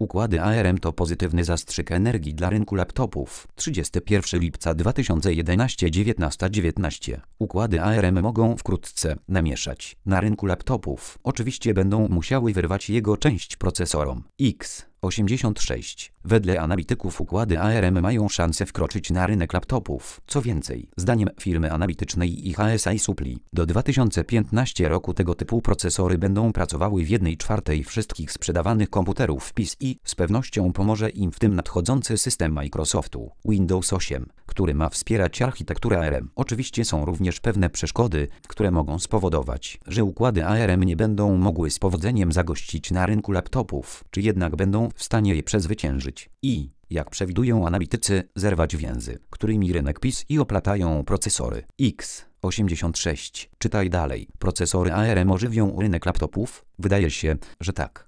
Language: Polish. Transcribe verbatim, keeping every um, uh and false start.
Układy A R M to pozytywny zastrzyk energii dla rynku laptopów. trzydziestego pierwszego lipca dwa tysiące jedenastego dziewiętnasta dziewiętnaście. Układy A R M mogą wkrótce namieszać na rynku laptopów. Oczywiście będą musiały wyrwać jego część procesorom X osiemdziesiąt sześć. Wedle analityków układy A R M mają szansę wkroczyć na rynek laptopów. Co więcej, zdaniem firmy analitycznej I H S i Supply, do dwa tysiące piętnastego roku tego typu procesory będą pracowały w jednej czwartej wszystkich sprzedawanych komputerów P C i z pewnością pomoże im w tym nadchodzący system Microsoftu Windows osiem, który ma wspierać architekturę A R M. Oczywiście są również pewne przeszkody, które mogą spowodować, że układy A R M nie będą mogły z powodzeniem zagościć na rynku laptopów, czy jednak będą w stanie je przezwyciężyć i, jak przewidują analitycy, zerwać więzy, którymi rynek P C i oplatają procesory X osiemdziesiąt sześć. Czytaj dalej. Procesory A R M ożywią rynek laptopów? Wydaje się, że tak.